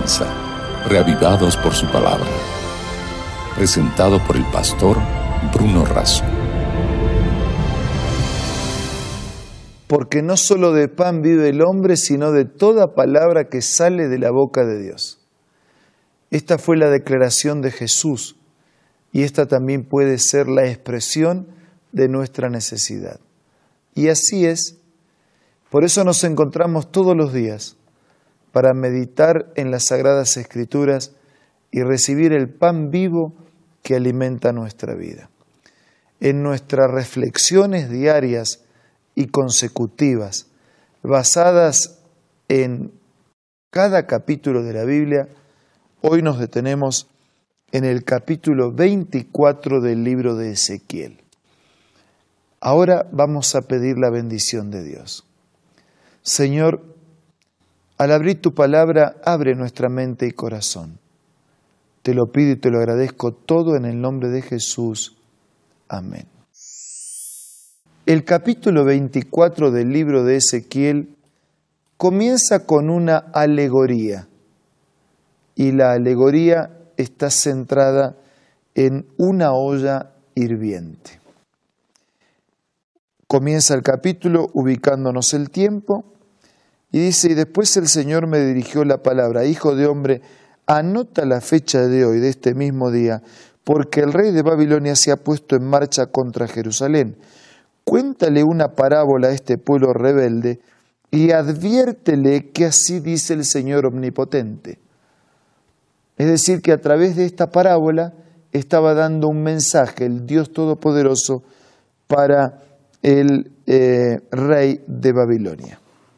Esperanza, reavivados por su palabra. Presentado por el pastor Bruno Razo. Porque no solo de pan vive el hombre, sino de toda palabra que sale de la boca de Dios. Esta fue la declaración de Jesús, y esta también puede ser la expresión de nuestra necesidad. Y así es. Por eso nos encontramos todos los días para meditar en las Sagradas Escrituras y recibir el pan vivo que alimenta nuestra vida. En nuestras reflexiones diarias y consecutivas, basadas en cada capítulo de la Biblia, hoy nos detenemos en el capítulo 24 del libro de Ezequiel. Ahora vamos a pedir la bendición de Dios. Señor, al abrir tu palabra, abre nuestra mente y corazón. Te lo pido y te lo agradezco todo en el nombre de Jesús. Amén. El capítulo 24 del libro de Ezequiel comienza con una alegoría, y la alegoría está centrada en una olla hirviente. Comienza el capítulo ubicándonos el tiempo y dice: y después el Señor me dirigió la palabra: hijo de hombre, anota la fecha de hoy, de este mismo día, porque el rey de Babilonia se ha puesto en marcha contra Jerusalén. Cuéntale una parábola a este pueblo rebelde y adviértele que así dice el Señor Omnipotente. Es decir, que a través de esta parábola estaba dando un mensaje el Dios Todopoderoso para el rey de Babilonia.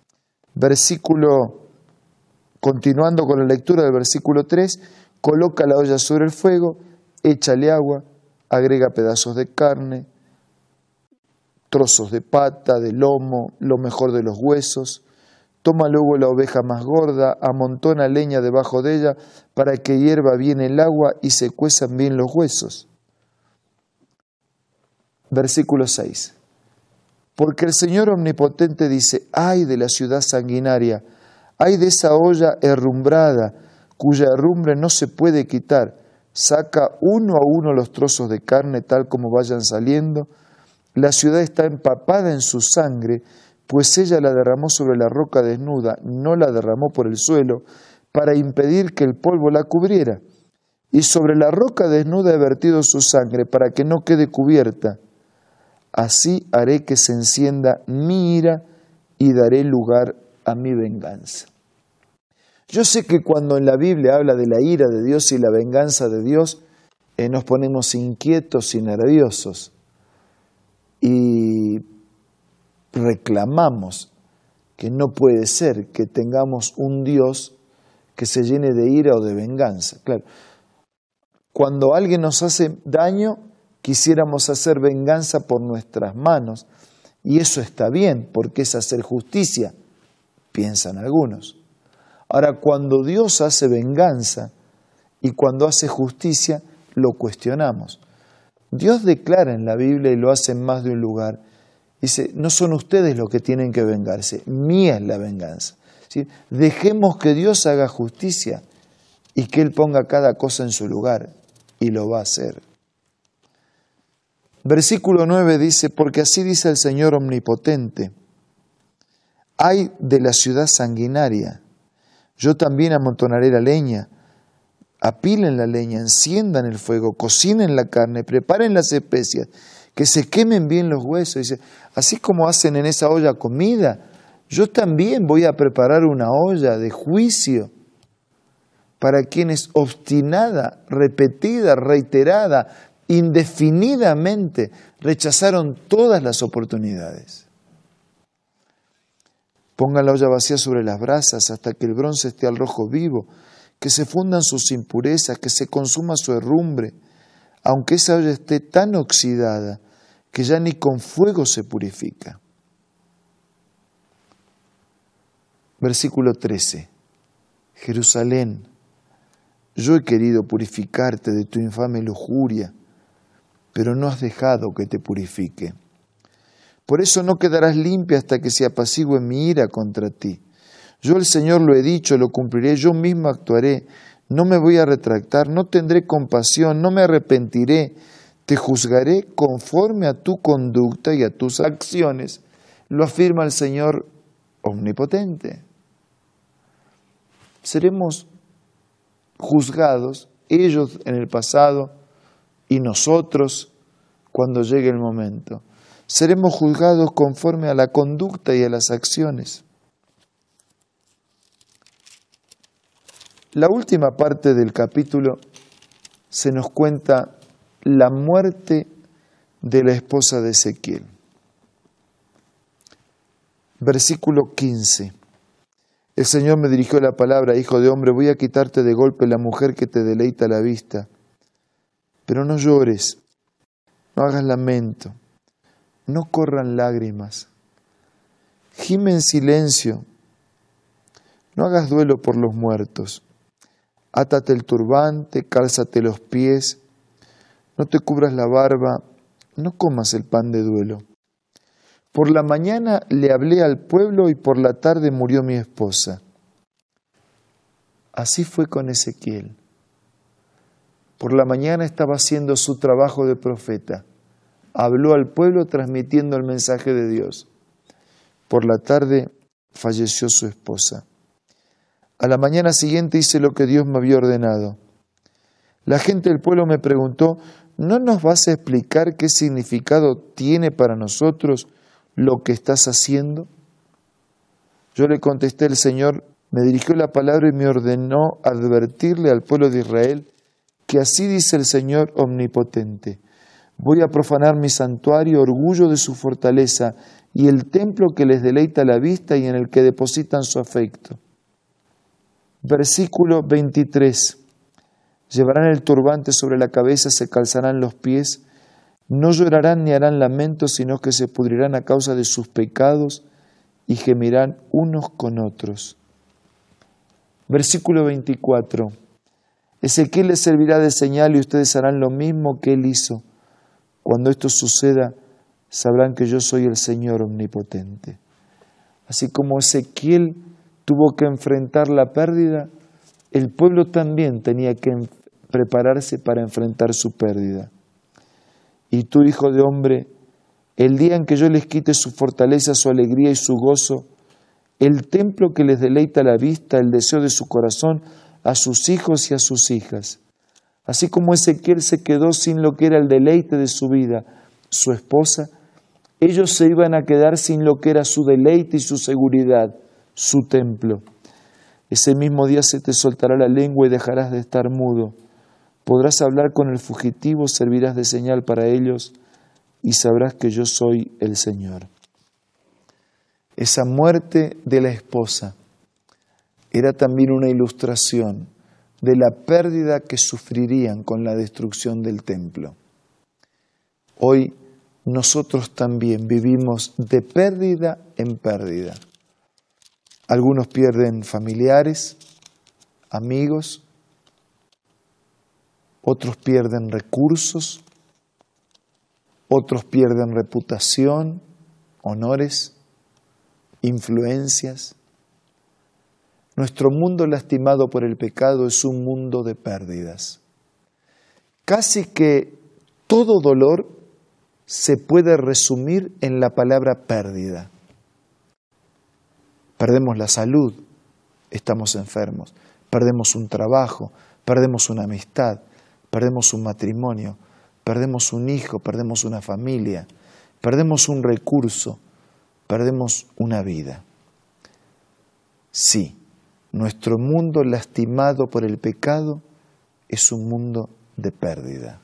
Continuando con la lectura del versículo 3, coloca la olla sobre el fuego, échale agua, agrega pedazos de carne, trozos de pata, de lomo, lo mejor de los huesos. Toma luego la oveja más gorda, amontona leña debajo de ella para que hierva bien el agua y se cuezan bien los huesos. Versículo 6. Porque el Señor Omnipotente dice: ay de la ciudad sanguinaria, ay de esa olla herrumbrada, cuya herrumbre no se puede quitar. Saca uno a uno los trozos de carne tal como vayan saliendo. La ciudad está empapada en su sangre, pues ella la derramó sobre la roca desnuda, no la derramó por el suelo, para impedir que el polvo la cubriera. Y sobre la roca desnuda he vertido su sangre, para que no quede cubierta. Así haré que se encienda mi ira y daré lugar a mi venganza. Yo sé que cuando en la Biblia habla de la ira de Dios y la venganza de Dios, nos ponemos inquietos y nerviosos y reclamamos que no puede ser que tengamos un Dios que se llene de ira o de venganza. Claro, cuando alguien nos hace daño, quisiéramos hacer venganza por nuestras manos, y eso está bien, porque es hacer justicia, piensan algunos. Ahora, cuando Dios hace venganza y cuando hace justicia, lo cuestionamos. Dios declara en la Biblia, y lo hace en más de un lugar, dice: no son ustedes los que tienen que vengarse, mía es la venganza. ¿Sí? Dejemos que Dios haga justicia y que Él ponga cada cosa en su lugar, y lo va a hacer. Versículo 9 dice: porque así dice el Señor Omnipotente, ay de la ciudad sanguinaria, yo también amontonaré la leña, apilen la leña, enciendan el fuego, cocinen la carne, preparen las especias, que se quemen bien los huesos. Dice: así como hacen en esa olla comida, yo también voy a preparar una olla de juicio para quienes obstinada, repetida, reiterada, indefinidamente rechazaron todas las oportunidades. Pongan la olla vacía sobre las brasas hasta que el bronce esté al rojo vivo, que se fundan sus impurezas, que se consuma su herrumbre, aunque esa olla esté tan oxidada que ya ni con fuego se purifica. Versículo 13. Jerusalén, yo he querido purificarte de tu infame lujuria, pero no has dejado que te purifique. Por eso no quedarás limpia hasta que se apacigüe mi ira contra ti. Yo el Señor lo he dicho, lo cumpliré, yo mismo actuaré, no me voy a retractar, no tendré compasión, no me arrepentiré, te juzgaré conforme a tu conducta y a tus acciones, lo afirma el Señor omnipotente. Seremos juzgados, ellos en el pasado y nosotros cuando llegue el momento. Seremos juzgados conforme a la conducta y a las acciones. La última parte del capítulo se nos cuenta la muerte de la esposa de Ezequiel. Versículo 15. El Señor me dirigió la palabra: hijo de hombre, voy a quitarte de golpe la mujer que te deleita la vista. Pero no llores, no hagas lamento, no corran lágrimas. Gime en silencio, no hagas duelo por los muertos. Átate el turbante, cálzate los pies, no te cubras la barba, no comas el pan de duelo. Por la mañana le hablé al pueblo y por la tarde murió mi esposa. Así fue con Ezequiel. Por la mañana estaba haciendo su trabajo de profeta. Habló al pueblo transmitiendo el mensaje de Dios. Por la tarde falleció su esposa. A la mañana siguiente hice lo que Dios me había ordenado. La gente del pueblo me preguntó: ¿no nos vas a explicar qué significado tiene para nosotros lo que estás haciendo? Yo le contesté: el Señor me dirigió la palabra y me ordenó advertirle al pueblo de Israel que así dice el Señor omnipotente: voy a profanar mi santuario, orgullo de su fortaleza, y el templo que les deleita la vista y en el que depositan su afecto. Versículo 23. Llevarán el turbante sobre la cabeza, se calzarán los pies, no llorarán ni harán lamento, sino que se pudrirán a causa de sus pecados y gemirán unos con otros. Versículo 24. Ezequiel les servirá de señal y ustedes harán lo mismo que él hizo. Cuando esto suceda, sabrán que yo soy el Señor omnipotente. Así como Ezequiel tuvo que enfrentar la pérdida, el pueblo también tenía que prepararse para enfrentar su pérdida. Y tú, hijo de hombre, el día en que yo les quite su fortaleza, su alegría y su gozo, el templo que les deleita la vista, el deseo de su corazón, a sus hijos y a sus hijas. Así como Ezequiel se quedó sin lo que era el deleite de su vida, su esposa, ellos se iban a quedar sin lo que era su deleite y su seguridad, su templo. Ese mismo día se te soltará la lengua y dejarás de estar mudo. Podrás hablar con el fugitivo, servirás de señal para ellos y sabrás que yo soy el Señor. Esa muerte de la esposa era también una ilustración de la pérdida que sufrirían con la destrucción del templo. Hoy nosotros también vivimos de pérdida en pérdida. Algunos pierden familiares, amigos, otros pierden recursos, otros pierden reputación, honores, influencias. Nuestro mundo lastimado por el pecado es un mundo de pérdidas. Casi que todo dolor se puede resumir en la palabra pérdida. Perdemos la salud, estamos enfermos, perdemos un trabajo, perdemos una amistad, perdemos un matrimonio, perdemos un hijo, perdemos una familia, perdemos un recurso, perdemos una vida. Sí, nuestro mundo lastimado por el pecado es un mundo de pérdida.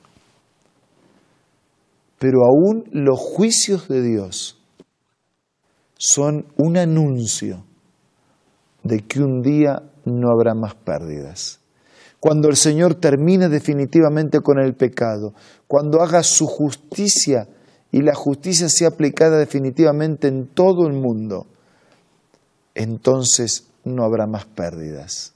Pero aún los juicios de Dios son un anuncio de que un día no habrá más pérdidas. Cuando el Señor termine definitivamente con el pecado, cuando haga su justicia y la justicia sea aplicada definitivamente en todo el mundo, entonces no habrá más pérdidas.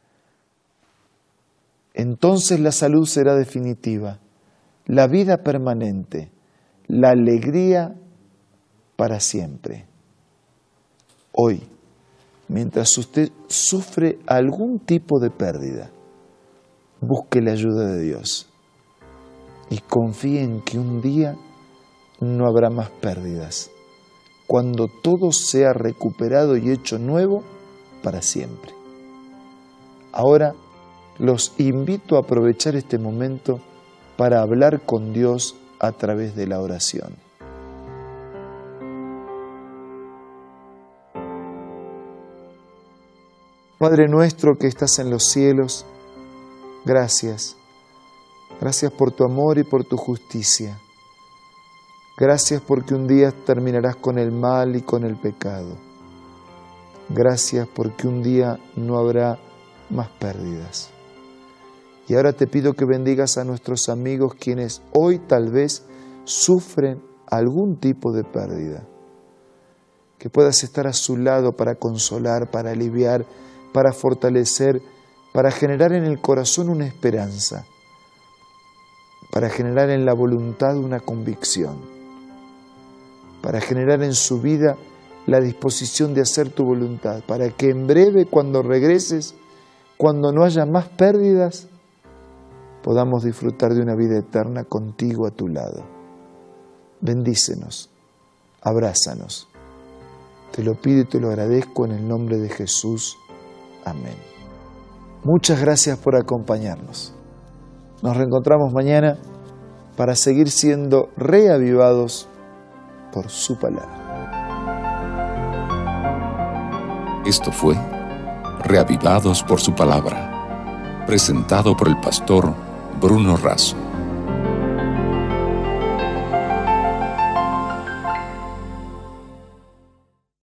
Entonces la salud será definitiva, la vida permanente, la alegría para siempre. Hoy, mientras usted sufre algún tipo de pérdida, busque la ayuda de Dios y confíe en que un día no habrá más pérdidas, cuando todo sea recuperado y hecho nuevo para siempre. Ahora los invito a aprovechar este momento para hablar con Dios a través de la oración. Padre nuestro que estás en los cielos, gracias. Gracias por tu amor y por tu justicia. Gracias porque un día terminarás con el mal y con el pecado. Gracias porque un día no habrá más pérdidas. Y ahora te pido que bendigas a nuestros amigos quienes hoy tal vez sufren algún tipo de pérdida. Que puedas estar a su lado para consolar, para aliviar, para fortalecer, para generar en el corazón una esperanza, para generar en la voluntad una convicción, para generar en su vida la disposición de hacer tu voluntad, para que en breve, cuando regreses, cuando no haya más pérdidas, podamos disfrutar de una vida eterna contigo a tu lado. Bendícenos, abrázanos. Te lo pido y te lo agradezco en el nombre de Jesús. Amén. Muchas gracias por acompañarnos. Nos reencontramos mañana para seguir siendo reavivados por su palabra. Esto fue Reavivados por su palabra, presentado por el pastor Bruno Razo.